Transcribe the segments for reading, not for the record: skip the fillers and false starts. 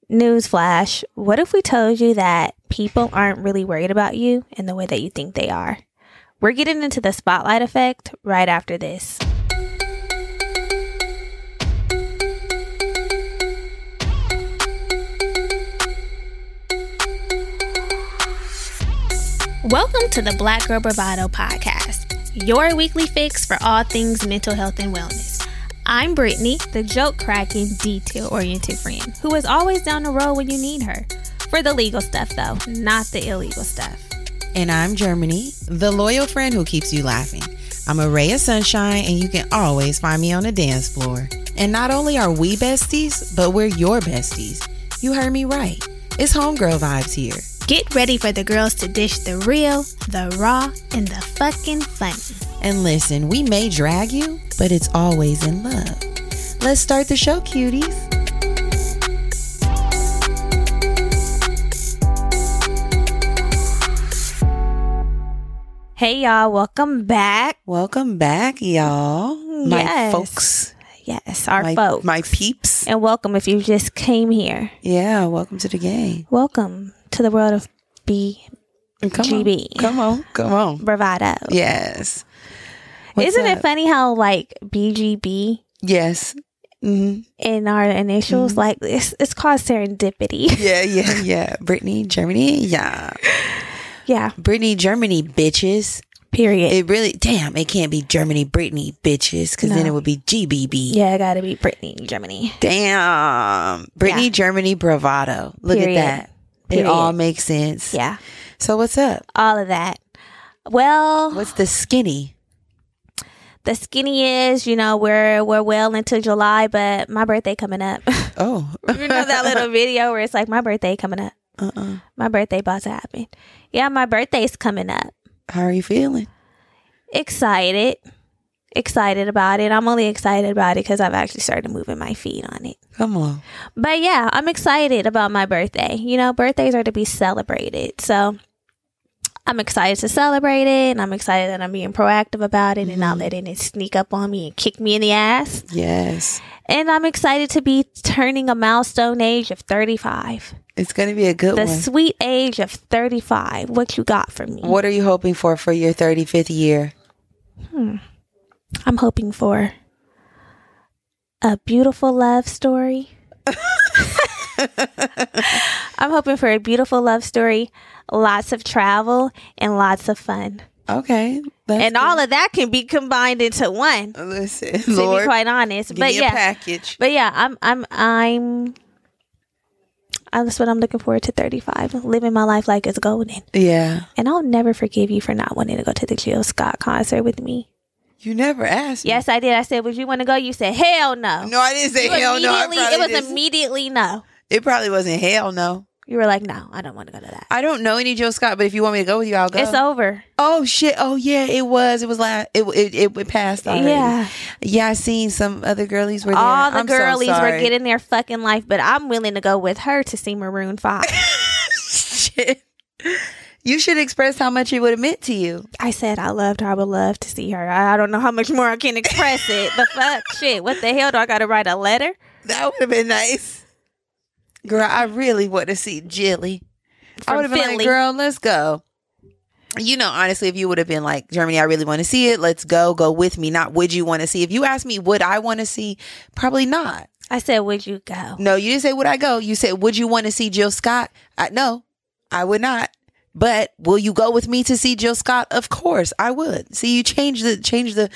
Newsflash, what if we told you that people aren't really worried about you in the way that you think they are? We're getting into the spotlight effect right after this. Welcome to the Black Girl Bravado podcast, your weekly fix for all things mental health and wellness. I'm Brittany, the joke-cracking, detail-oriented friend who is always down the road when you need her. For the legal stuff, though, not the illegal stuff. And I'm Germany, the loyal friend who keeps you laughing. I'm a ray of sunshine, and you can always find me on the dance floor. And not only are we besties, but we're your besties. You heard me right. It's homegirl vibes here. Get ready for the girls to dish the real, the raw, and the fucking funny. And listen, we may drag you, but it's always in love. Let's start the show, cuties. Hey, y'all. Welcome back. Welcome back, y'all. My Yes. folks. Yes, our my, folks. My peeps. And welcome if you just came here. Yeah, welcome to the game. Welcome to the world of BGB. Come on. Bravado. Yes. What's Isn't up? it funny how like BGB Yes. Mm-hmm. in our initials, like it's called serendipity. Yeah. Brittany, Germany, yeah. Yeah. Brittany, Germany, bitches. Period. It really, damn, it can't be Germany, Brittany, bitches, because then No. it would be GBB. Yeah, it gotta be Brittany, Germany. Damn. Brittany, Yeah. Germany, bravado. Look Period. at that. Period. It all makes sense. Yeah. So what's up? All of that. Well, What's the skinny? the skinny is, we're well into July, but my birthday coming up. Oh. You know that little video where it's like my birthday coming up. My birthday about to happen. Yeah, my birthday's coming up. How are you feeling? Excited about it. I'm only excited about it because I've actually started moving my feet on it. Come on. But yeah, I'm excited about my birthday. Birthdays are to be celebrated. So I'm excited to celebrate it. And I'm excited that I'm being proactive about it and not letting it sneak up on me and kick me in the ass. Yes. And I'm excited to be turning a milestone age of 35. It's going to be a good The one. sweet age of 35. What you got for me? What are you hoping for your 35th year? I'm hoping for a beautiful love story. I'm hoping for a beautiful love story, lots of travel, and lots of fun. Okay. And all of that can be combined into one. Listen, To Lord, be quite honest, give but me a yeah, package. but yeah, that's what I'm looking forward to. 35, living my life like it's golden. Yeah. And I'll never forgive you for not wanting to go to the Jill Scott concert with me. You never asked me. Yes, I did. I said, would you want to go? You said, hell no. No, I didn't say You hell no. It was immediately no. It probably wasn't hell no. You were like, no, I don't want to go to that. I don't know any Jill Scott, but if you want me to go with you, I'll go. It's over. Oh shit! Oh yeah, it was. It was last. It passed already. Yeah. Yeah, I seen some other girlies were there. All the I'm so girlies were sorry. getting their fucking life, but I'm willing to go with her to see Maroon 5. Shit. You should express how much it would have meant to you. I said I loved her. I would love to see her. I don't know how much more I can express it. The fuck? Shit. What the hell? Do I got to write a letter? That would have been nice. Girl, I really want to see Jilly. I would have been Philly. like, girl, let's go. Honestly, if you would have been like, Germany, I really want to see it. Let's go with me. Not would you want to see. If you ask me, would I want to see? Probably not. I said, would you go? No, you didn't say, would I go? You said, would you want to see Jill Scott? No, I would not. But will you go with me to see Jill Scott? Of course, I would. See, you change the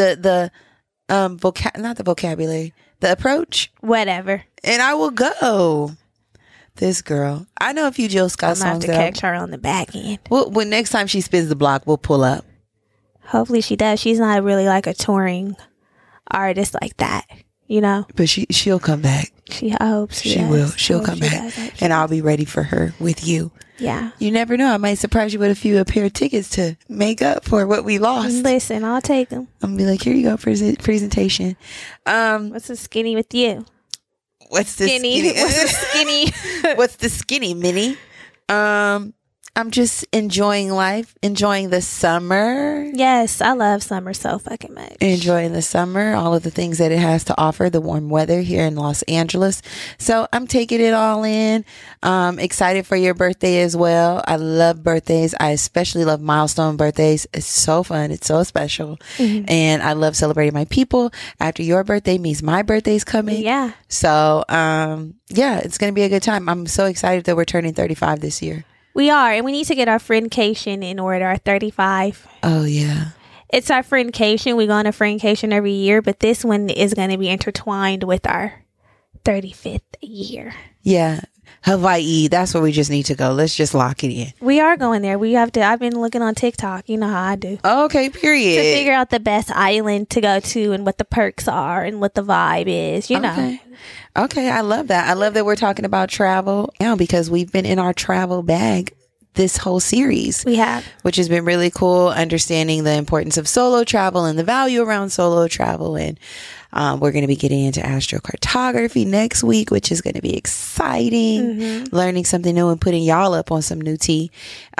not the vocabulary, the approach, Whatever. and I will go. This girl, I know a few Jill Scott I'm going to have songs. to catch her on the back end. When next time she spins the block, we'll pull up. Hopefully she does. She's not really like a touring artist like that, But she'll come back. I hope she does. will. She'll I hope come she back, does. I hope she and I'll be ready for her with you. Yeah. You never know. I might surprise you with a pair of tickets to make up for what we lost. Listen, I'll take them. I'm gonna be like, here you go, presentation. What's the skinny with you? What's the skinny? What's the skinny? What's the skinny, Minnie? I'm just enjoying life, enjoying the summer. Yes, I love summer so fucking much. Enjoying the summer, all of the things that it has to offer, the warm weather here in Los Angeles. So I'm taking it all in. Excited for your birthday as well. I love birthdays. I especially love milestone birthdays. It's so fun. It's so special. Mm-hmm. And I love celebrating my people. After your birthday means my birthday's coming. Yeah. So, yeah, it's going to be a good time. I'm so excited that we're turning 35 this year. We are, and we need to get our friendcation in order, our 35. Oh, yeah. It's our friendcation. We go on a friendcation every year, but this one is going to be intertwined with our 35th year. Yeah. Hawaii. That's where we just need to go. Let's just lock it in. We are going there. We have to. I've been looking on TikTok. You know how I do. Okay, period. To figure out the best island to go to and what the perks are and what the vibe is, you know. Okay, I love that. I love that we're talking about travel now because we've been in our travel bag this whole series. We have. Which has been really cool, understanding the importance of solo travel and the value around solo travel. And we're going to be getting into astrocartography next week, which is going to be exciting. Learning something new and putting y'all up on some new tea.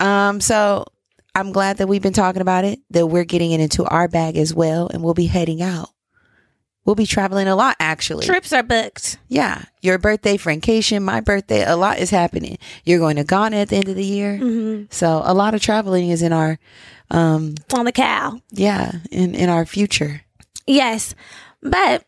So I'm glad that we've been talking about it, that we're getting it into our bag as well. And we'll be heading out. We'll be traveling a lot, actually. Trips are booked. Yeah. Your birthday, friendcation, my birthday, a lot is happening. You're going to Ghana at the end of the year. So a lot of traveling is in our... on the cow. Yeah. In our future. Yes. But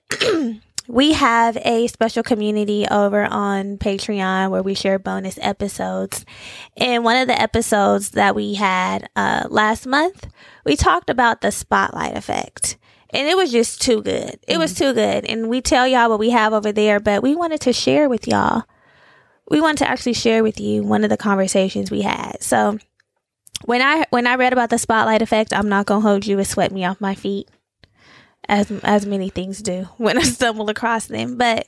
we have a special community over on Patreon where we share bonus episodes. And one of the episodes that we had last month, we talked about the spotlight effect. And it was just too good. It was too good. And we tell y'all what we have over there, but we wanted to share with y'all. We wanted to actually share with you one of the conversations we had. So when I read about the spotlight effect, I'm not going to hold you. It swept me off my feet, as many things do when I stumble across them. But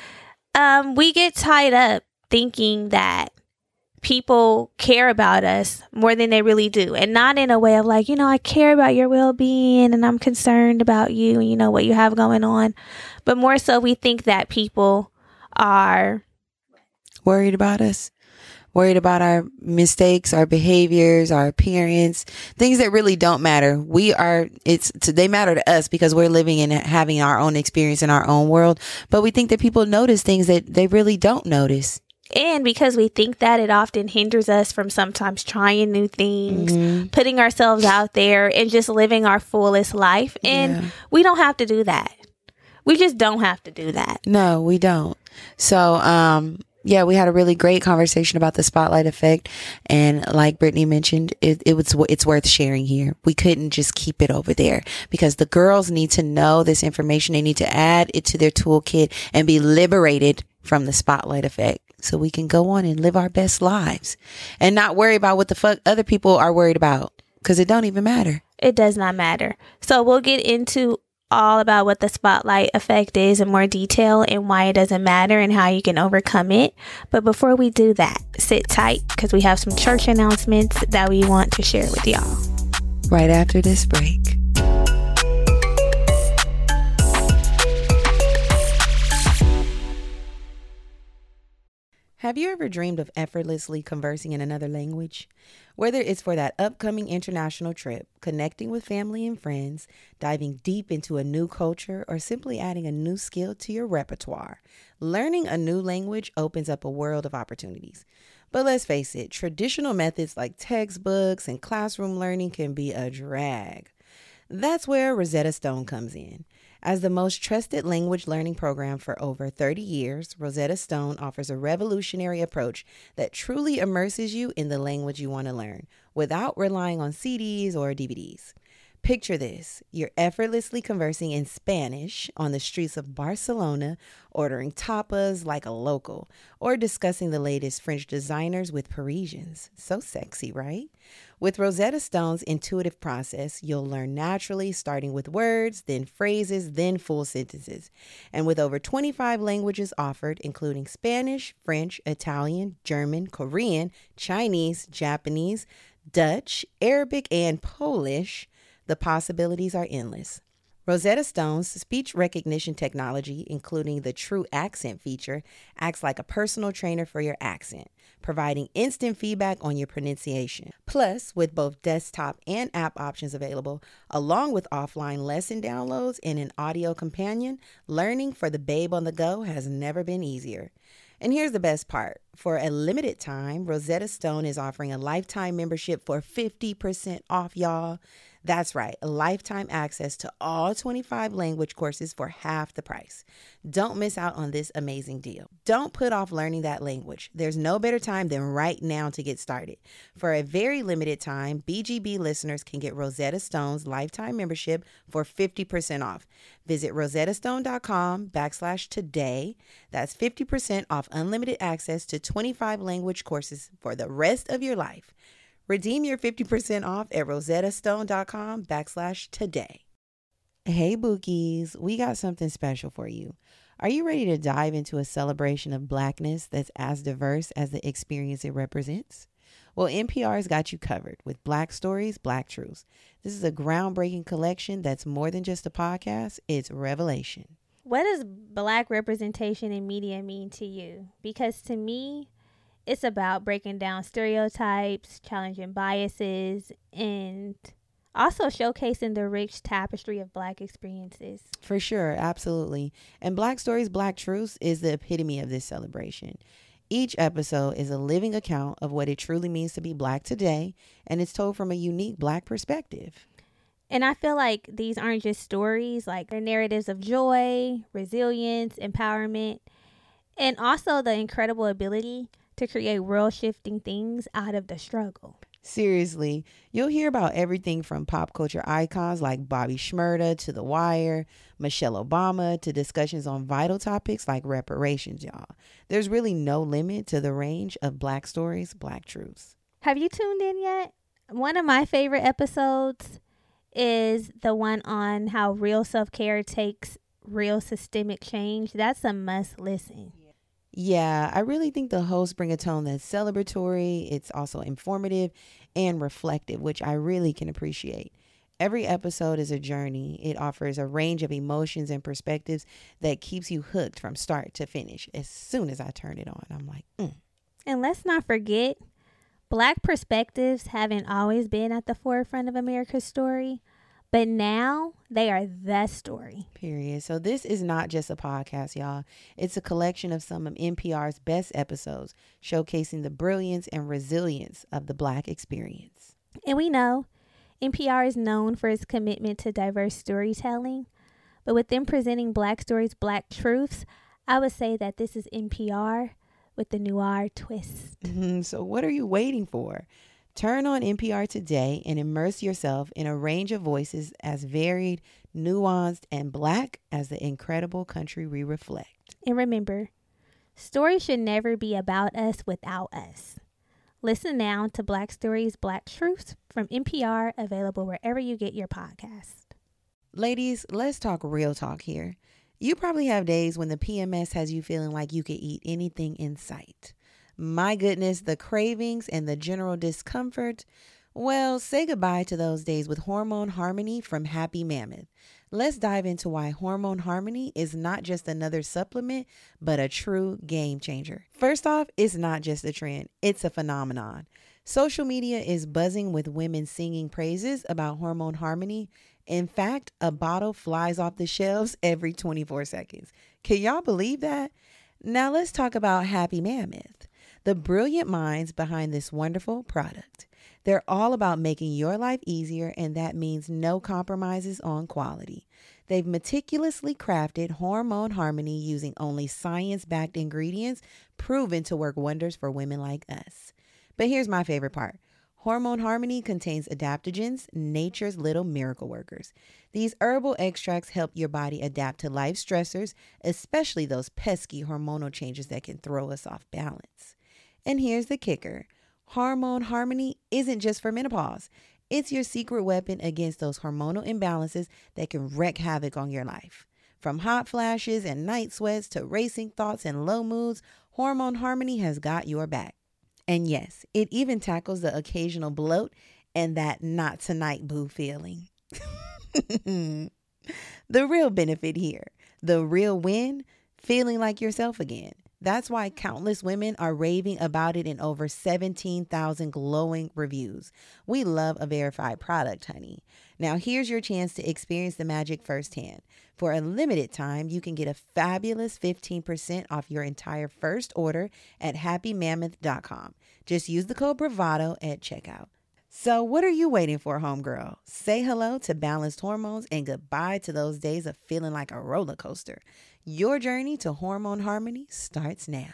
we get tied up thinking that people care about us more than they really do, and not in a way of like, I care about your well-being and I'm concerned about you and what you have going on, but more so we think that people are worried about us, worried about our mistakes, our behaviors, our appearance, things that really don't matter. They matter to us because we're living and having our own experience in our own world, but we think that people notice things that they really don't notice. And because we think that, it often hinders us from sometimes trying new things, putting ourselves out there and just living our fullest life. And we don't have to do that. We just don't have to do that. No, we don't. So, we had a really great conversation about the spotlight effect. And like Brittany mentioned, it's worth sharing here. We couldn't just keep it over there because the girls need to know this information. They need to add it to their toolkit and be liberated from the spotlight effect. So we can go on and live our best lives and not worry about what the fuck other people are worried about, because it don't even matter. It does not matter. So we'll get into all about what the spotlight effect is in more detail and why it doesn't matter and how you can overcome it. But before we do that, sit tight because we have some church announcements that we want to share with y'all. Right after this break. Have you ever dreamed of effortlessly conversing in another language? Whether it's for that upcoming international trip, connecting with family and friends, diving deep into a new culture, or simply adding a new skill to your repertoire, learning a new language opens up a world of opportunities. But let's face it, traditional methods like textbooks and classroom learning can be a drag. That's where Rosetta Stone comes in. As the most trusted language learning program for over 30 years, Rosetta Stone offers a revolutionary approach that truly immerses you in the language you want to learn without relying on CDs or DVDs. Picture this. You're effortlessly conversing in Spanish on the streets of Barcelona, ordering tapas like a local, or discussing the latest French designers with Parisians. So sexy, right? With Rosetta Stone's intuitive process, you'll learn naturally, starting with words, then phrases, then full sentences. And with over 25 languages offered, including Spanish, French, Italian, German, Korean, Chinese, Japanese, Dutch, Arabic, and Polish, the possibilities are endless. Rosetta Stone's speech recognition technology, including the True Accent feature, acts like a personal trainer for your accent, providing instant feedback on your pronunciation. Plus, with both desktop and app options available, along with offline lesson downloads and an audio companion, learning for the babe on the go has never been easier. And here's the best part. For a limited time, Rosetta Stone is offering a lifetime membership for 50% off, y'all. That's right, a lifetime access to all 25 language courses for half the price. Don't miss out on this amazing deal. Don't put off learning that language. There's no better time than right now to get started. For a very limited time, BGB listeners can get Rosetta Stone's lifetime membership for 50% off. Visit rosettastone.com/today. That's 50% off unlimited access to 25 language courses for the rest of your life. Redeem your 50% off at rosettastone.com/today. Hey, Bookies, we got something special for you. Are you ready to dive into a celebration of Blackness that's as diverse as the experience it represents? Well, NPR's got you covered with Black Stories, Black Truths. This is a groundbreaking collection that's more than just a podcast, it's revelation. What does Black representation in media mean to you? Because to me, it's about breaking down stereotypes, challenging biases, and also showcasing the rich tapestry of Black experiences. For sure, absolutely. And Black Stories, Black Truths is the epitome of this celebration. Each episode is a living account of what it truly means to be Black today, and it's told from a unique Black perspective. And I feel like these aren't just stories, like they're narratives of joy, resilience, empowerment, and also the incredible ability to create world-shifting things out of the struggle. Seriously, you'll hear about everything from pop culture icons like Bobby Shmurda to The Wire, Michelle Obama, to discussions on vital topics like reparations, y'all. There's really no limit to the range of Black Stories, Black Truths. Have you tuned in yet? One of my favorite episodes is the one on how real self-care takes real systemic change. That's a must listen. Yeah, I really think the hosts bring a tone that's celebratory. It's also informative and reflective, which I really can appreciate. Every episode is a journey. It offers a range of emotions and perspectives that keeps you hooked from start to finish. As soon as I turn it on, I'm like, And let's not forget, Black perspectives haven't always been at the forefront of America's story, but now they are the story. Period. So this is not just a podcast, y'all. It's a collection of some of NPR's best episodes, showcasing the brilliance and resilience of the Black experience. And we know NPR is known for its commitment to diverse storytelling, but with them presenting Black Stories, Black Truths, I would say that this is NPR with the noir twist. So what are you waiting for? Turn on NPR today and immerse yourself in a range of voices as varied, nuanced, and Black as the incredible country we reflect. And remember, stories should never be about us without us. Listen now to Black Stories, Black Truths from NPR, available wherever you get your podcast. Ladies, let's talk real talk here. You probably have days when the PMS has you feeling like you could eat anything in sight. My goodness, the cravings and the general discomfort. Well, say goodbye to those days with Hormone Harmony from Happy Mammoth. Let's dive into why Hormone Harmony is not just another supplement, but a true game changer. First off, it's not just a trend, it's a phenomenon. Social media is buzzing with women singing praises about Hormone Harmony. In fact, a bottle flies off the shelves every 24 seconds. Can y'all believe that? Now let's talk about Happy Mammoth, the brilliant minds behind this wonderful product. They're all about making your life easier, and that means no compromises on quality. They've meticulously crafted Hormone Harmony using only science-backed ingredients proven to work wonders for women like us. But here's my favorite part. Hormone Harmony contains adaptogens, nature's little miracle workers. These herbal extracts help your body adapt to life stressors, especially those pesky hormonal changes that can throw us off balance. And here's the kicker. Hormone Harmony isn't just for menopause. It's your secret weapon against those hormonal imbalances that can wreak havoc on your life. From hot flashes and night sweats to racing thoughts and low moods, Hormone Harmony has got your back. And yes, it even tackles the occasional bloat and that not tonight boo feeling. The real benefit here, the real win, feeling like yourself again. That's why countless women are raving about it in over 17,000 glowing reviews. We love a verified product, honey. Now, here's your chance to experience the magic firsthand. For a limited time, you can get a fabulous 15% off your entire first order at happymammoth.com. Just use the code BRAVADO at checkout. So what are you waiting for, homegirl? Say hello to balanced hormones and goodbye to those days of feeling like a roller coaster. Your journey to hormone harmony starts now.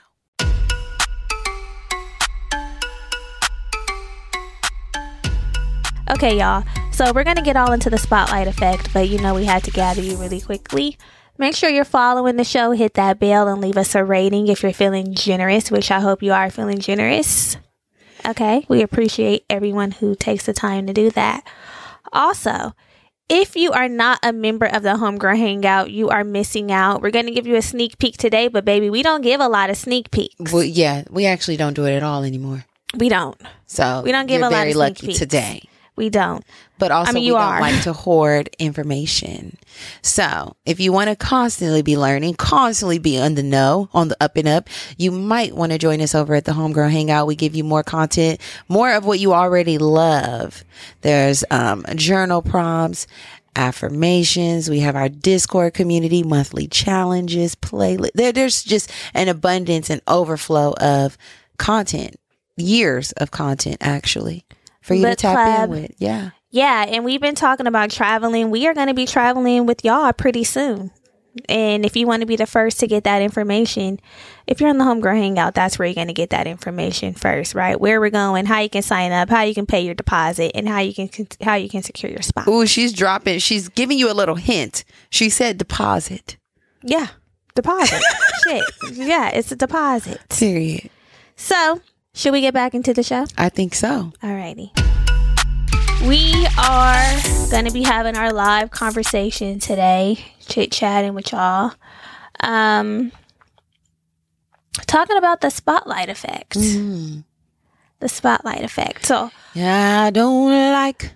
Okay, y'all. So we're going to get all into the spotlight effect, but we had to gather you really quickly. Make sure you're following the show, hit that bell, and leave us a rating if you're feeling generous, which I hope you are feeling generous. Okay, we appreciate everyone who takes the time to do that. Also, if you are not a member of the Homegirl Hangout, you are missing out. We're going to give you a sneak peek today, but baby, we don't give a lot of sneak peeks. Well, yeah, we actually don't do it at all anymore. We don't. So we don't give a lot of sneak peeks today. We don't. But also, we don't like to hoard information. So if you want to constantly be learning, constantly be on the know, on the up and up, you might want to join us over at the Homegirl Hangout. We give you more content, more of what you already love. There's journal prompts, affirmations. We have our Discord community, monthly challenges, playlist. There's just an abundance and overflow of content, years of content, actually. For you to tap in with. Yeah. Yeah. And we've been talking about traveling. We are going to be traveling with y'all pretty soon. And if you want to be the first to get that information, if you're in the Homegirl Hangout, that's where you're going to get that information first, right? Where we're going, how you can sign up, how you can pay your deposit, and how you can secure your spot. Ooh, she's giving you a little hint. She said deposit. Yeah. Deposit. Shit. Yeah. It's a deposit. Period. So, should we get back into the show? I think so. Alrighty. We are going to be having our live conversation today, chit-chatting with y'all. Talking about the spotlight effect. Mm-hmm. The spotlight effect. So, I don't like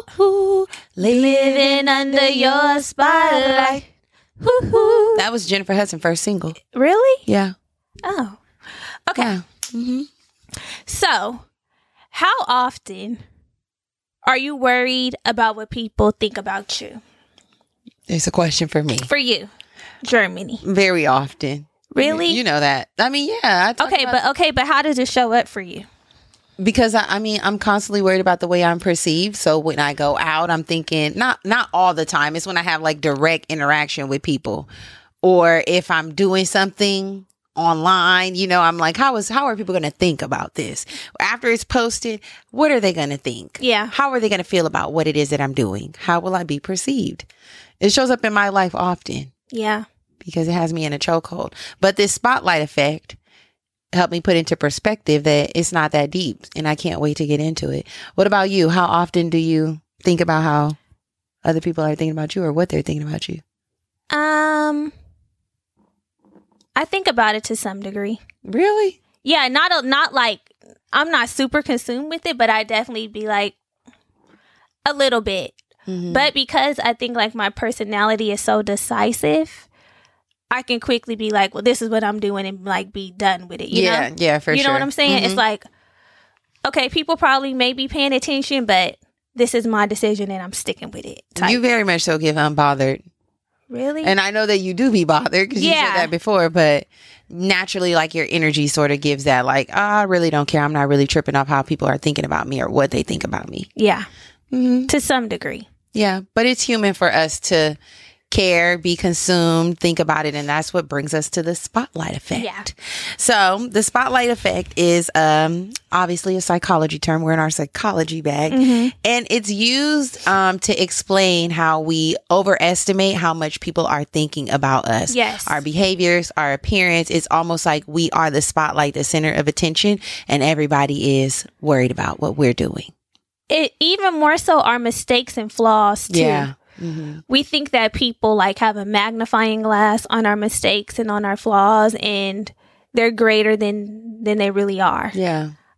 living under your spotlight. That was Jennifer Hudson's first single. Really? Yeah. Oh. Okay. Yeah. Mm-hmm. So, how often are you worried about what people think about you? It's a question for me. For you, Germany. Very often. Really? You know that. I mean, yeah. But how does it show up for you? Because I'm constantly worried about the way I'm perceived. So when I go out, I'm thinking, not all the time. It's when I have like direct interaction with people, or if I'm doing something online, I'm like, how are people going to think about this after it's posted? What are they going to think? Yeah. How are they going to feel about what it is that I'm doing? How will I be perceived? It shows up in my life often. Yeah. Because it has me in a chokehold. But this spotlight effect helped me put into perspective that it's not that deep, and I can't wait to get into it. What about you? How often do you think about how other people are thinking about you, or what they're thinking about you? I think about it to some degree. Really? Yeah, not like I'm not super consumed with it, but I definitely be like a little bit. Mm-hmm. But because I think like my personality is so decisive, I can quickly be like, well, this is what I'm doing, and like be done with it. You know? Yeah, for sure. You know what I'm saying? Mm-hmm. It's like, okay, people probably may be paying attention, but this is my decision and I'm sticking with it. You very much so get unbothered. Really? And I know that you do be bothered because you said that before, but naturally, like, your energy sort of gives that, like, I really don't care. I'm not really tripping off how people are thinking about me or what they think about me. Yeah. Mm-hmm. To some degree. Yeah. But it's human for us to care, be consumed, think about it. And that's what brings us to the spotlight effect. Yeah. So the spotlight effect is obviously a psychology term. We're in our psychology bag. Mm-hmm. And it's used to explain how we overestimate how much people are thinking about us. Yes. Our behaviors, our appearance. It's almost like we are the spotlight, the center of attention, and everybody is worried about what we're doing. It even more so our mistakes and flaws too. Yeah. Mm-hmm. We think that people like have a magnifying glass on our mistakes and on our flaws, and they're greater than they really are. Yeah.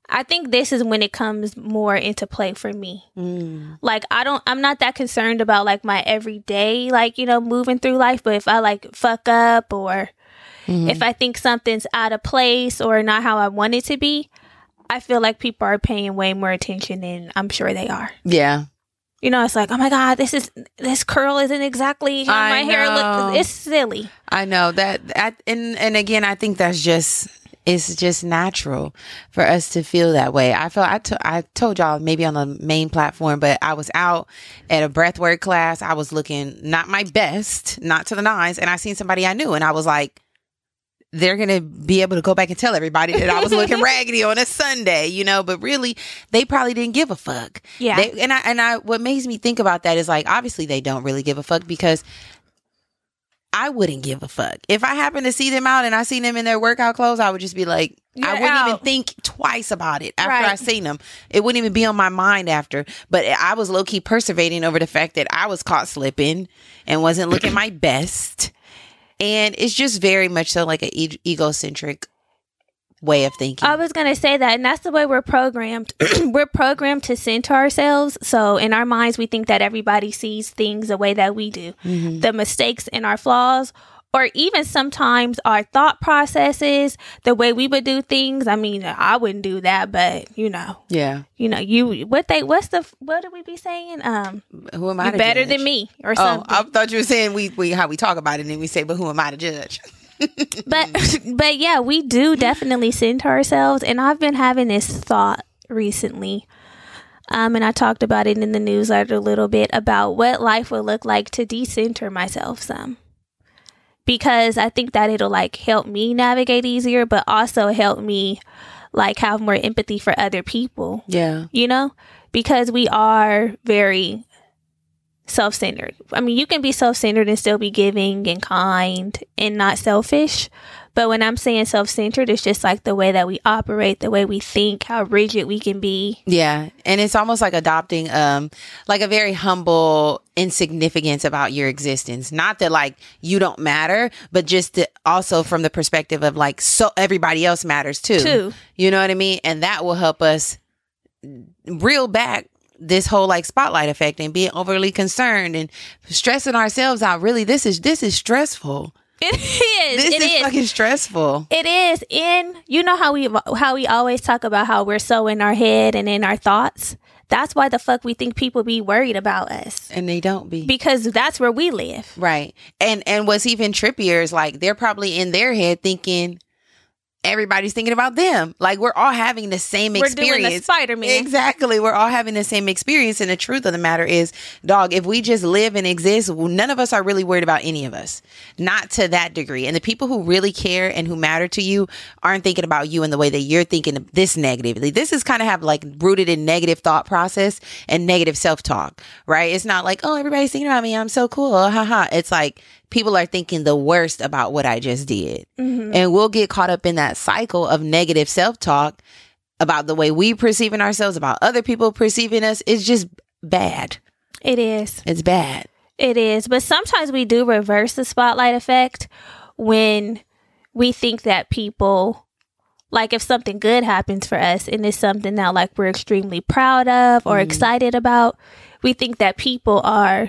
I think this is when it comes more into play for me. Like, I'm not that concerned about like my everyday, like, you know, moving through life. But if I like fuck up, or if I think something's out of place or not how I want it to be, I feel like people are paying way more attention than I'm sure they are. Yeah. You know, it's like, oh my God, this curl isn't exactly how my hair looks. It's silly. I know that. And again, I think that's it's just natural for us to feel that way. I told y'all maybe on the main platform, but I was out at a breathwork class. I was looking not my best, not to the nines. And I seen somebody I knew, and I was like, they're going to be able to go back and tell everybody that I was looking raggedy on a Sunday, you know, but really they probably didn't give a fuck. Yeah. What makes me think about that is like, obviously they don't really give a fuck, because I wouldn't give a fuck. If I happen to see them out and I see them in their workout clothes, I would just be like, I wouldn't even think twice about it after I seen them. It wouldn't even be on my mind after. But I was low key perseverating over the fact that I was caught slipping and wasn't looking my best. And it's just very much so like an egocentric way of thinking. I was going to say that, and that's the way we're programmed. We're programmed to center ourselves. So in our minds, we think that everybody sees things the way that we do. The mistakes and our flaws, or even sometimes our thought processes, the way we would do things. I mean, I wouldn't do that, but you know. Yeah. You know, what do we be saying? Who am I? You're better than me, or something. I thought you were saying we how we talk about it, and then we say, but who am I to judge? but yeah, we do definitely center ourselves, and I've been having this thought recently, and I talked about it in the newsletter a little bit about what life would look like to decenter myself some, because I think that it'll like help me navigate easier, but also help me like have more empathy for other people. Yeah, you know, because we are very self-centered. I mean, you can be self-centered and still be giving and kind and not selfish. But when I'm saying self-centered, it's just like the way that we operate, the way we think, how rigid we can be. Yeah. And it's almost like adopting like a very humble insignificance about your existence. Not that like you don't matter, but just also from the perspective of like, so everybody else matters too. You know what I mean? And that will help us reel back this whole like spotlight effect and being overly concerned and stressing ourselves out. Really, this is stressful. It is. This is fucking stressful. It is. And you know how we always talk about how we're so in our head and in our thoughts. That's why the fuck we think people be worried about us. And they don't be. Because that's where we live. Right. And what's even trippier is like they're probably in their head thinking everybody's thinking about them. Like we're all having the same experience. We're doing the Spider-Man. Exactly. We're all having the same experience. And the truth of the matter is, dog, if we just live and exist, none of us are really worried about any of us. Not to that degree. And the people who really care and who matter to you aren't thinking about you in the way that you're thinking of this negatively. This is kind of have like rooted in negative thought process and negative self-talk, right? It's not like, oh, everybody's thinking about me. I'm so cool. Haha. It's like, people are thinking the worst about what I just did. And we'll get caught up in that cycle of negative self-talk about the way we perceiving ourselves, about other people perceiving us. It's just bad. It is. It's bad. It is. But sometimes we do reverse the spotlight effect when we think that people, like if something good happens for us and it's something that like we're extremely proud of or excited about, we think that people are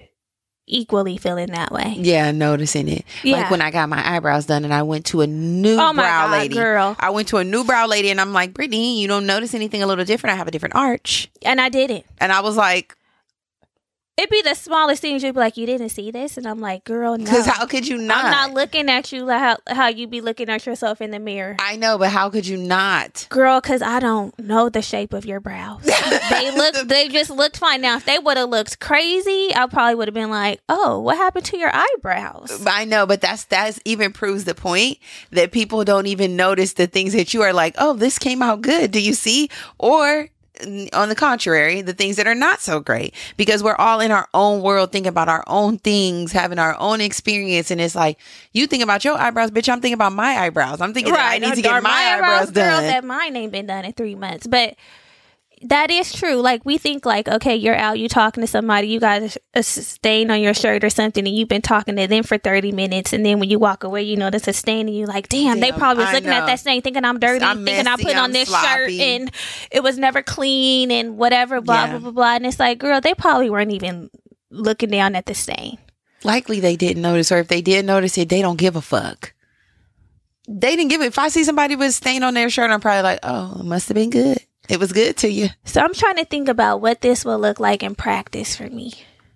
equally feeling that way. Yeah, noticing it. Yeah. Like when I got my eyebrows done and I went to a new brow lady. Girl. I went to a new brow lady and I'm like, Brittany, you don't notice anything a little different? I have a different arch. And I didn't. And I was like, it'd be the smallest things. You'd be like, you didn't see this? And I'm like, girl, no. Because how could you not? I'm not looking at you like how you be looking at yourself in the mirror. I know, but how could you not? Girl, because I don't know the shape of your brows. They just looked fine. Now, if they would have looked crazy, I probably would have been like, oh, what happened to your eyebrows? I know, but that's even proves the point that people don't even notice the things that you are like, oh, this came out good. Do you see? Or on the contrary, the things that are not so great, because we're all in our own world, thinking about our own things, having our own experience. And it's like, you think about your eyebrows, bitch. I'm thinking about my eyebrows. I'm thinking that I need to get my eyebrows done. Girl, that mine ain't been done in 3 months. But That is true. Like, we think like, okay, you're out, you talking to somebody, you got a stain on your shirt or something, and you've been talking to them for 30 minutes, and then when you walk away, you notice a stain, and you're like, damn, they probably was looking at that stain thinking I'm dirty, thinking I put on this shirt and it was never clean and whatever, blah, blah, blah, blah. And it's like, girl, they probably weren't even looking down at the stain. Likely they didn't notice, or if they did notice it, they don't give a fuck. They didn't give it. If I see somebody with a stain on their shirt, I'm probably like, oh, it must have been good. It was good to you. So I'm trying to think about what this will look like in practice for me.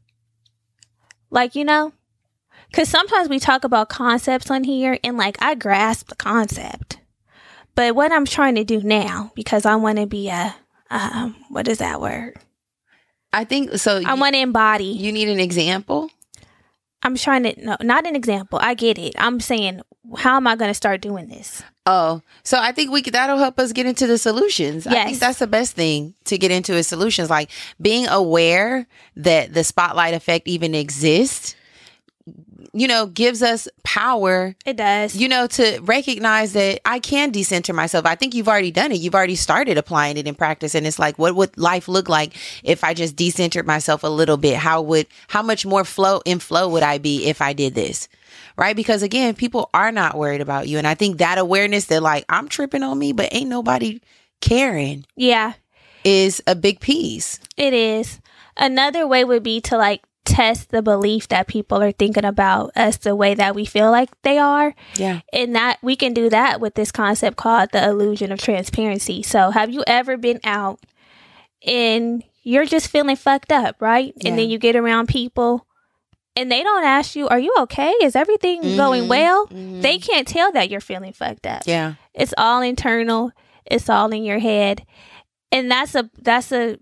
Like, you know, because sometimes we talk about concepts on here and like I grasp the concept. But what I'm trying to do now, because I want to be a, what is that word? I think so. I want to embody. You need an example? I'm trying to, no, not an example. I get it. I'm saying, how am I going to start doing this? Oh, so I think that'll help us get into the solutions. Yes. I think that's the best thing to get into is solutions. Like being aware that the spotlight effect even exists, you know, gives us power. It does. You know, to recognize that I can decenter myself. I think you've already done it. You've already started applying it in practice. And it's like, what would life look like if I just decentered myself a little bit? How much more flow would I be if I did this? Right? Because again, people are not worried about you. And I think that awareness that like, I'm tripping on me, but ain't nobody caring. Yeah. Is a big piece. It is. Another way would be to like test the belief that people are thinking about us the way that we feel like they are. Yeah. And that we can do that with this concept called the illusion of transparency. So have you ever been out and you're just feeling fucked up, right? Yeah. And then you get around people and they don't ask you, are you okay? Is everything going well? Mm-hmm. They can't tell that you're feeling fucked up. Yeah. It's all internal. It's all in your head. And that's a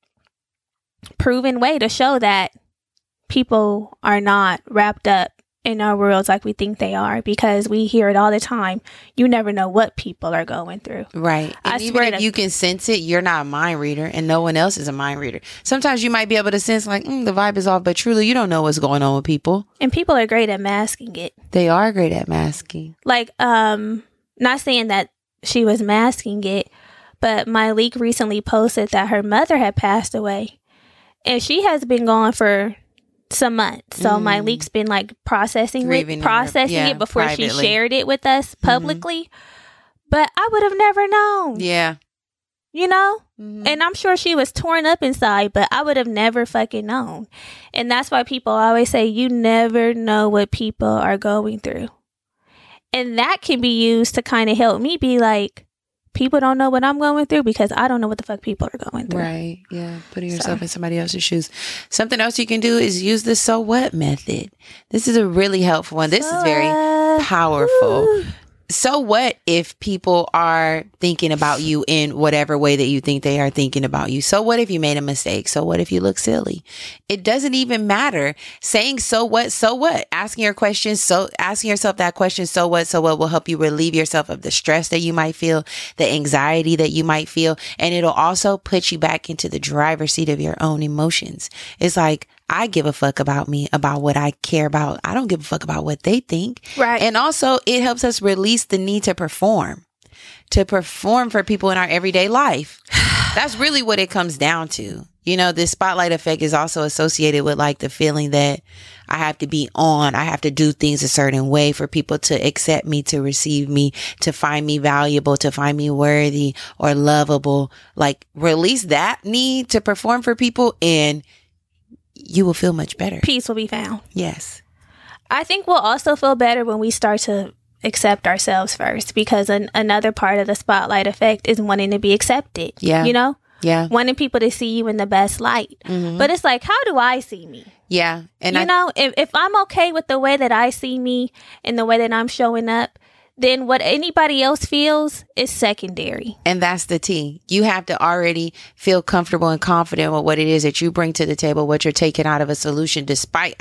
proven way to show that people are not wrapped up in our worlds like we think they are, because we hear it all the time. You never know what people are going through. Right. And even if you can sense it, you're not a mind reader and no one else is a mind reader. Sometimes you might be able to sense like, the vibe is off, but truly you don't know what's going on with people. And people are great at masking it. They are great at masking. Like, not saying that she was masking it, but Myleik recently posted that her mother had passed away and she has been gone for some months. So Myleik's been like processing it before privately. She shared it with us publicly. But I would have never known. Yeah. You know? And I'm sure she was torn up inside, but I would have never fucking known. And that's why people always say you never know what people are going through. And that can be used to kind of help me be like, people don't know what I'm going through because I don't know what the fuck people are going through. Right. Yeah. Putting yourself in somebody else's shoes. Something else you can do is use the so what method. This is a really helpful one. This is very powerful. Ooh. So what if people are thinking about you in whatever way that you think they are thinking about you? So what if you made a mistake? So what if you look silly? It doesn't even matter. Saying so what? Asking yourself that question, so what will help you relieve yourself of the stress that you might feel, the anxiety that you might feel. And it'll also put you back into the driver's seat of your own emotions. It's like, I give a fuck about me, about what I care about. I don't give a fuck about what they think. Right. And also it helps us release the need to perform for people in our everyday life. That's really what it comes down to. You know, this spotlight effect is also associated with like the feeling that I have to be on. I have to do things a certain way for people to accept me, to receive me, to find me valuable, to find me worthy or lovable. Like release that need to perform for people and you will feel much better. Peace will be found. Yes. I think we'll also feel better when we start to accept ourselves first, because another part of the spotlight effect is wanting to be accepted. Yeah. You know? Yeah. Wanting people to see you in the best light. Mm-hmm. But it's like, how do I see me? Yeah. And if I'm okay with the way that I see me and the way that I'm showing up, then what anybody else feels is secondary. And that's the T. You have to already feel comfortable and confident with what it is that you bring to the table, what you're taking out of a situation, despite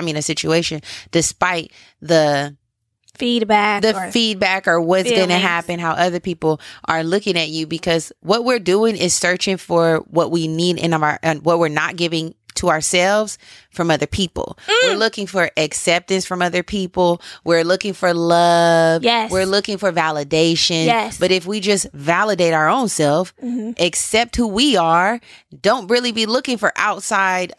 the feedback or what's going to happen, how other people are looking at you, because what we're doing is searching for what we need in what we're not giving to ourselves from other people. We're looking for acceptance from other people. We're looking for love. Yes. We're looking for validation. Yes. But if we just validate our own self, accept who we are, don't really be looking for outside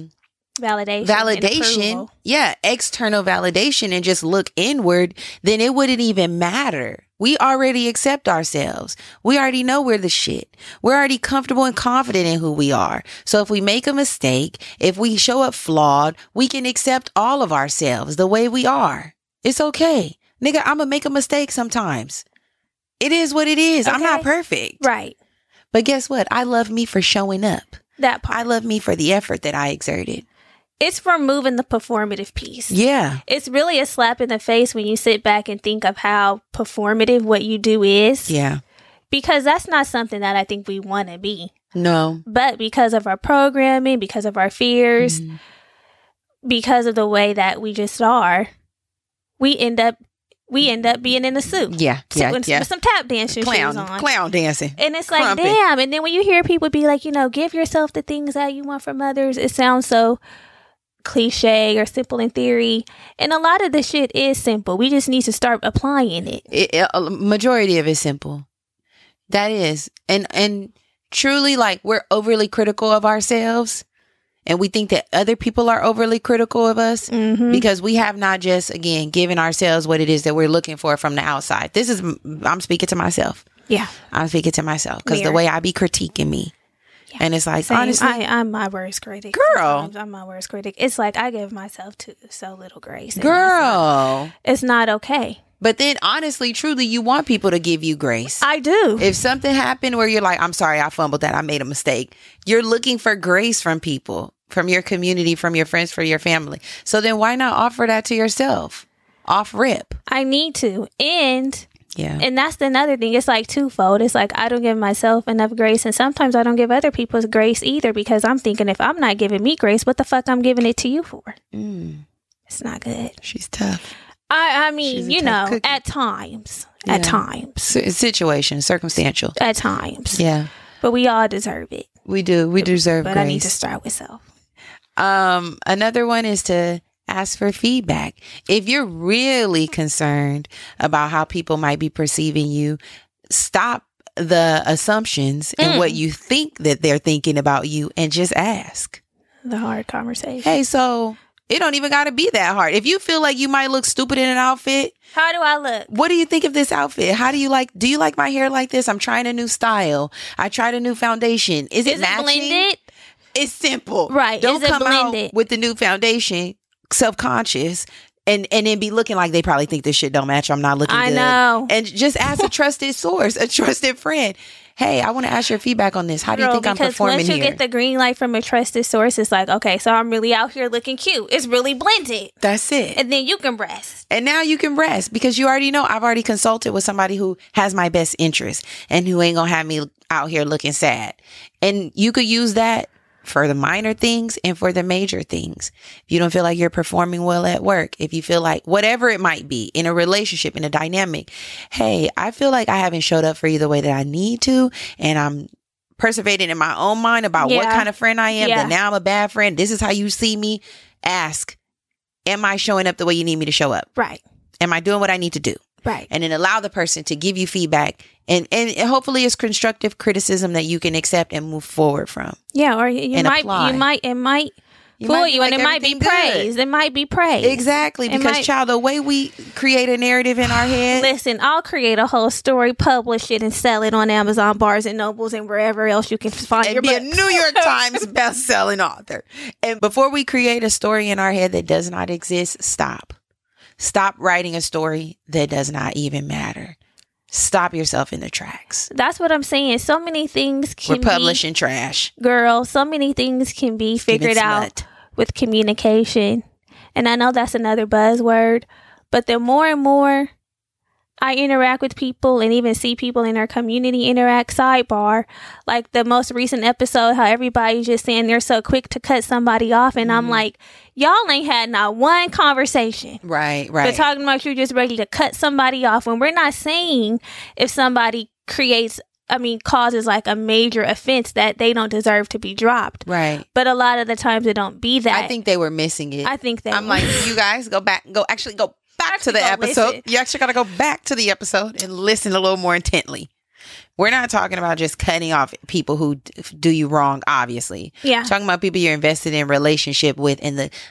validation. Yeah. External validation, and just look inward, then it wouldn't even matter. We already accept ourselves. We already know we're the shit. We're already comfortable and confident in who we are. So if we make a mistake, if we show up flawed, we can accept all of ourselves the way we are. It's okay. Nigga, I'm gonna make a mistake sometimes. It is what it is. Okay. I'm not perfect. Right. But guess what? I love me for showing up. That part. I love me for the effort that I exerted. It's removing the performative piece. Yeah. It's really a slap in the face when you sit back and think of how performative what you do is. Yeah. Because that's not something that I think we want to be. No. But because of our programming, because of our fears, because of the way that we just are, we end up being in a suit. Yeah. With some tap dancing shoes on. Clown dancing. And it's like, damn. And then when you hear people be like, give yourself the things that you want from others, it sounds so cliche or simple in theory, and a lot of the shit is simple. We just need to start applying it. Majority of it's simple. That is, and truly, like, we're overly critical of ourselves, and we think that other people are overly critical of us because we have not just, again, given ourselves what it is that we're looking for from the outside. I'm speaking to myself. Yeah, I'm speaking to myself because the way I be critiquing me. Yeah. And it's like, same. Honestly, I'm my worst critic. Girl. Sometimes I'm my worst critic. It's like I give myself so little grace. Girl. It's not okay. But then honestly, truly, you want people to give you grace. I do. If something happened where you're like, I'm sorry, I fumbled that, I made a mistake. You're looking for grace from people, from your community, from your friends, from your family. So then why not offer that to yourself? Off rip. I need to. And that's another thing. It's like twofold. It's like I don't give myself enough grace, and sometimes I don't give other people grace either, because I'm thinking, if I'm not giving me grace, what the fuck I'm giving it to you for? It's not good. She's tough. I mean, at times. Yeah. At times. Situation, circumstantial. At times. Yeah. But we all deserve it. We do. We deserve grace. But I need to start with self. Another one is to ask for feedback. If you're really concerned about how people might be perceiving you, stop the assumptions and what you think that they're thinking about you, and just ask. The hard conversation. Hey, so it don't even got to be that hard. If you feel like you might look stupid in an outfit, how do I look? What do you think of this outfit? How do you like my hair like this? I'm trying a new style. I tried a new foundation. Is it matching? Blended? It's simple. Right. Don't come blended? Out with the new foundation self-conscious and then be looking like they probably think this shit don't match. I'm not looking good. I know. And just ask a trusted source, a trusted friend. Hey, I want to ask your feedback on this. How do you think I'm performing here? Because once you get the green light from a trusted source, it's like, okay, so I'm really out here looking cute. It's really blended. That's it. And then you can rest. And now you can rest because you already know I've already consulted with somebody who has my best interest and who ain't gonna have me out here looking sad. And you could use that for the minor things and for the major things. If you don't feel like you're performing well at work, if you feel like whatever it might be in a relationship, in a dynamic, hey, I feel like I haven't showed up for you the way that I need to, and I'm perseverating in my own mind about what kind of friend I am, that now I'm a bad friend. This is how you see me. Ask, am I showing up the way you need me to show up? Right. Am I doing what I need to do? Right. And then allow the person to give you feedback. And hopefully it's constructive criticism that you can accept and move forward from. Yeah, or it might fool you, and it might be praise. It might be praise. Exactly, because child, the way we create a narrative in our head. Listen, I'll create a whole story, publish it, and sell it on Amazon, Barnes and Nobles, and wherever else you can find your books. And be a New York Times best-selling author. And before we create a story in our head that does not exist, stop. Stop writing a story that does not even matter. Stop yourself in the tracks. That's what I'm saying. So many things can We're publishing trash. Girl, so many things can be figured out with communication. And I know that's another buzzword, but the more and more I interact with people and even see people in our community interact, sidebar, like the most recent episode, how everybody's just saying they're so quick to cut somebody off. And I'm like, y'all ain't had not one conversation. Right. But talking about you're just ready to cut somebody off, when we're not saying if somebody creates causes like a major offense that they don't deserve to be dropped. Right. But a lot of the times it don't be that. I think they were missing it. I think I'm like, you guys go back to the episode. Listen. You actually got to go back to the episode and listen a little more intently. We're not talking about just cutting off people who do you wrong, obviously. Yeah. We're talking about people you're invested in relationship with and the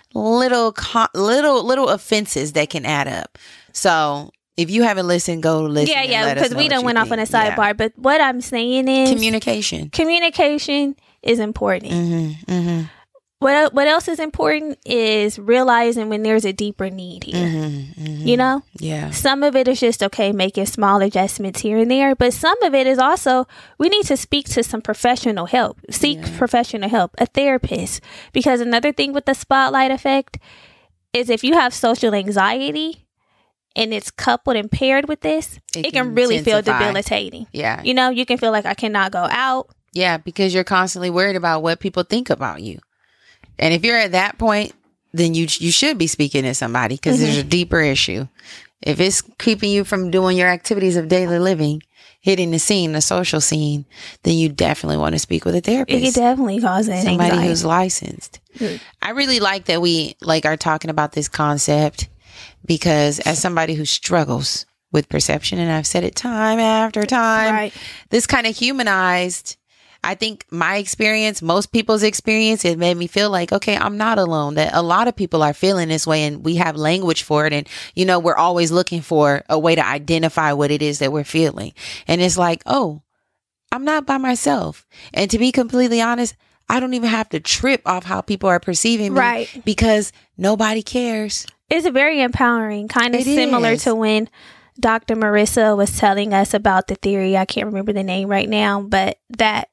little offenses that can add up. So if you haven't listened, go listen. Yeah, because we done went off on a sidebar. Yeah. But what I'm saying is communication. Communication is important. Mm-hmm, mm-hmm. What else is important is realizing when there's a deeper need here. Mm-hmm, mm-hmm. You know? Yeah. Some of it is just, okay, making small adjustments here and there. But some of it is also, we need to speak to some professional help. Seek professional help, a therapist. Because another thing with the spotlight effect is if you have social anxiety and it's coupled and paired with this, it can really feel debilitating. Yeah. You know, you can feel like I cannot go out. Yeah, because you're constantly worried about what people think about you. And if you're at that point, then you should be speaking to somebody because there's a deeper issue. If it's keeping you from doing your activities of daily living, hitting the scene, the social scene, then you definitely want to speak with a therapist. It definitely causes somebody anxiety. who's licensed. I really like that we are talking about this concept because as somebody who struggles with perception, and I've said it time after time, this kind of humanized. I think my experience, most people's experience, it made me feel like, okay, I'm not alone, that a lot of people are feeling this way and we have language for it. And, you know, we're always looking for a way to identify what it is that we're feeling. And it's like, oh, I'm not by myself. And to be completely honest, I don't even have to trip off how people are perceiving me because nobody cares. It's very empowering, kind of similar to when Dr. Marissa was telling us about the theory. I can't remember the name right now, but that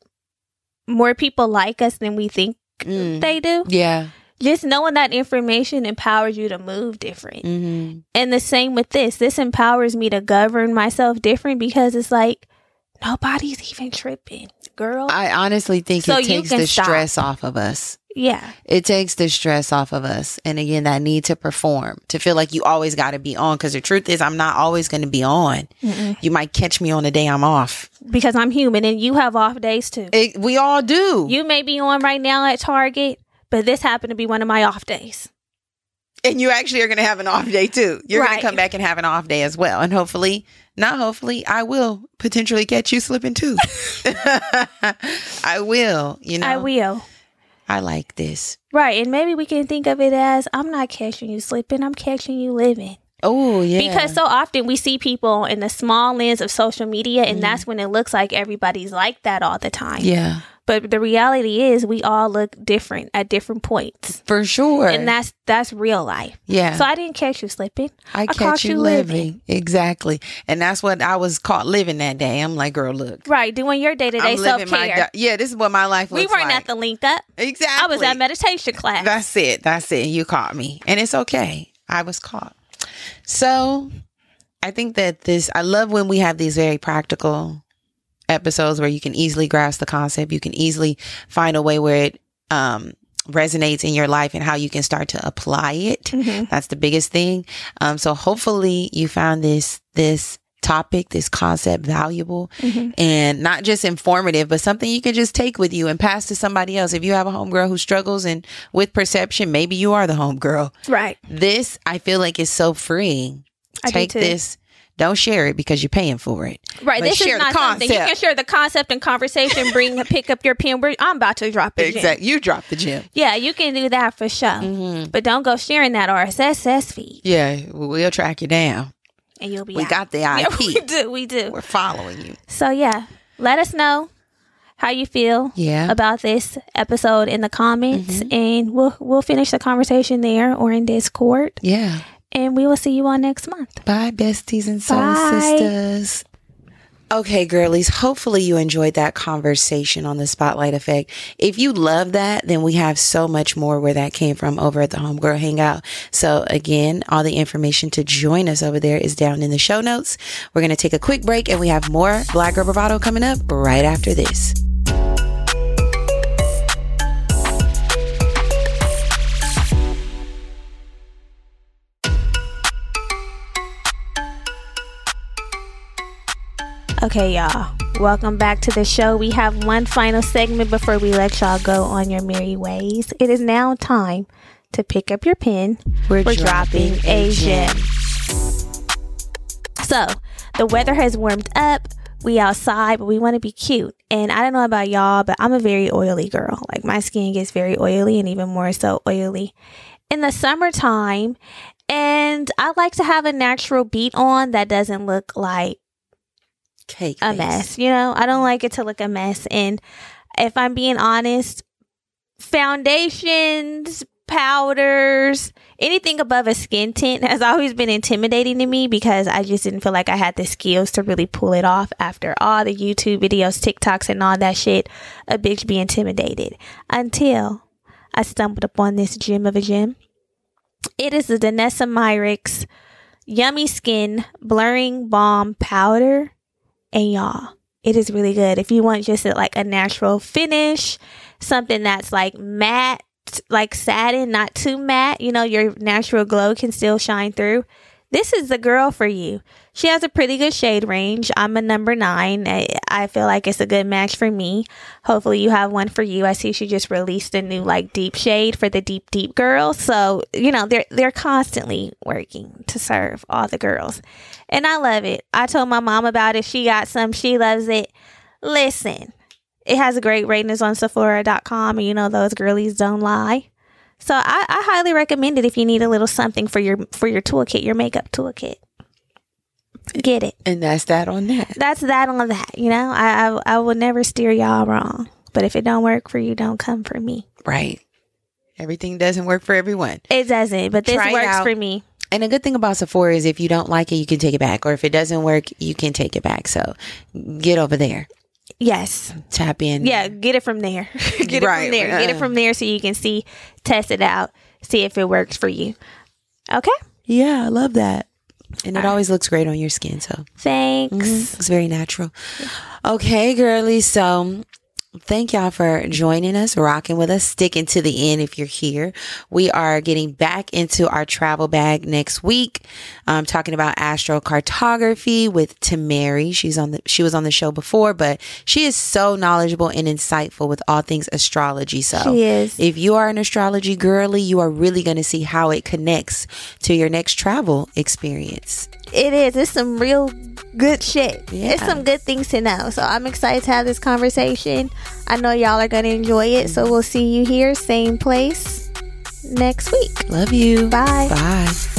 more people like us than we think they do. Yeah. Just knowing that information empowers you to move different. Mm-hmm. And the same with this. This empowers me to govern myself different because it's like, nobody's even tripping, girl. I honestly think it takes the stress off of us. Yeah. It takes the stress off of us. And again, that need to perform, to feel like you always got to be on. Because the truth is, I'm not always going to be on. Mm-mm. You might catch me on the day I'm off. Because I'm human and you have off days too. We all do. You may be on right now at Target, but this happened to be one of my off days. And you actually are going to have an off day too. You're going to come back and have an off day as well. And I will potentially catch you slipping too. I will, you know. I will. I like this. Right. And maybe we can think of it as, I'm not catching you slipping, I'm catching you living. Oh, yeah. Because so often we see people in the small lens of social media, and that's when it looks like everybody's like that all the time. Yeah. But the reality is we all look different at different points. For sure. And that's real life. Yeah. So I didn't catch you slipping. I caught you living. Exactly. And that's what I was caught living that day. I'm like, girl, look. Right. Doing your day-to-day self-care. This is what my life looks like. We weren't at the link up. Exactly. I was at meditation class. That's it. You caught me. And it's okay. I was caught. So I think that I love when we have these very practical episodes where you can easily grasp the concept. You can easily find a way where it resonates in your life and how you can start to apply it. Mm-hmm. That's the biggest thing. So hopefully you found this topic, this concept valuable and not just informative, but something you can just take with you and pass to somebody else. If you have a homegirl who struggles and with perception, maybe you are the homegirl. Right. This, I feel like, is so freeing. Take this. Don't share it because you're paying for it. Right. This is not something you can share the concept and conversation. Pick up your pen. I'm about to drop the gem. Exactly. You drop the gem. Yeah, you can do that for sure. Mm-hmm. But don't go sharing that RSS feed. Yeah, we'll track you down. And you'll be We out. got the IP. Yeah, we do. We're following you. So yeah, let us know how you feel about this episode in the comments, and we'll finish the conversation there or in Discord. Yeah. And we will see you all next month. Bye, besties and soul sisters. Okay, girlies, hopefully you enjoyed that conversation on the Spotlight Effect. If you love that, then we have so much more where that came from over at the Homegirl Hangout. So again, all the information to join us over there is down in the show notes. We're going to take a quick break and we have more Black Girl Bravado coming up right after this. Okay, y'all. Welcome back to the show. We have one final segment before we let y'all go on your merry ways. It is now time to pick up your pen. We're dropping a gem. So, the weather has warmed up. We outside, but we want to be cute. And I don't know about y'all, but I'm a very oily girl. Like, my skin gets very oily, and even more so oily in the summertime. And I like to have a natural beat on that doesn't look like cake a face. mess. You know, I don't like it to look a mess. And if I'm being honest, foundations, powders, anything above a skin tint has always been intimidating to me because I just didn't feel like I had the skills to really pull it off after all the YouTube videos, TikToks, and all that shit. A bitch be intimidated until I stumbled upon this gem of a gem. It is the Danessa Myricks Yummy Skin Blurring Balm Powder. And y'all, it is really good. If you want just a natural finish, something that's like matte, like satin, not too matte, you know, your natural glow can still shine through. This is the girl for you. She has a pretty good shade range. I'm a number 9. I feel like it's a good match for me. Hopefully you have one for you. I see she just released a new deep shade for the deep girls. So, you know, they're constantly working to serve all the girls. And I love it. I told my mom about it. She got some. She loves it. Listen, it has a great ratings on Sephora.com. And you know, those girlies don't lie. So I highly recommend it if you need a little something for your toolkit, your makeup toolkit. Get it. And that's that on that. That's that on that. You know, I will never steer y'all wrong. But if it don't work for you, don't come for me. Right. Everything doesn't work for everyone. It doesn't, but this works for me. And a good thing about Sephora is if you don't like it, you can take it back. Or if it doesn't work, you can take it back. So get over there. Yes. Tap in. Yeah, get it from there. Get it from there. Get it from there so you can see, test it out, see if it works for you. Okay? Yeah, I love that. And it always looks great on your skin. So thanks. It's very natural. Okay, girlies. So thank y'all for joining us, rocking with us, sticking to the end if you're here. We are getting back into our travel bag next week. Talking about astrocartography with Tamari. She was on the show before, but she is so knowledgeable and insightful with all things astrology. So she is. If you are an astrology girly, you are really going to see how it connects to your next travel experience. It is. It's some real good shit. Yeah. It's some good things to know. So I'm excited to have this conversation. I know y'all are going to enjoy it. So we'll see you here, same place, next week. Love you. Bye. Bye.